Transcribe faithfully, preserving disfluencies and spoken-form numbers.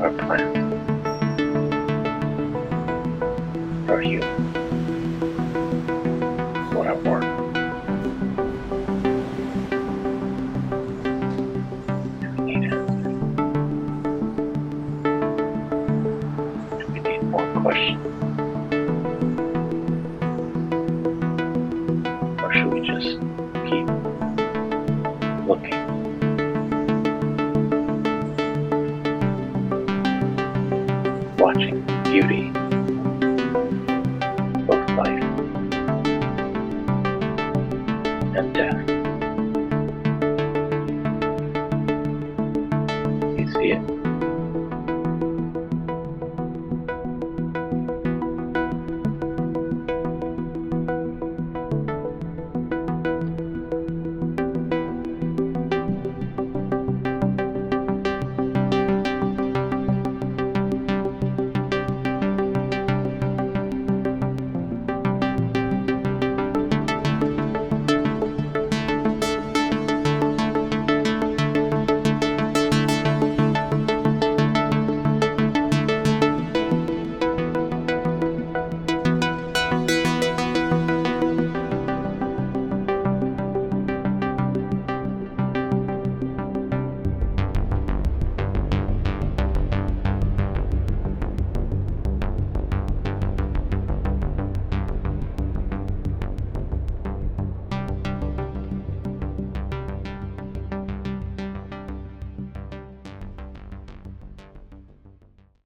our plans for you, for our work. If we need answers, if we need more questions, or should we just keep looking, watching beauty